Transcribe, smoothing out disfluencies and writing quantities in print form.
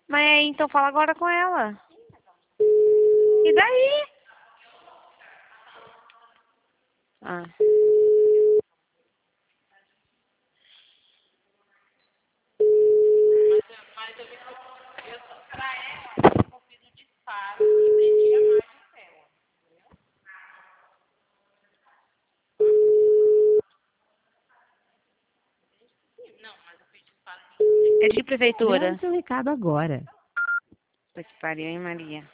Mas aí, então fala agora com ela. E daí? Ah. Mas eu pra ela, eu fiz o disparo e prendi a imagem dela. Não, mas eu fiz disparo. É de prefeitura. Grave seu recado agora. Puta que pariu, hein, Maria?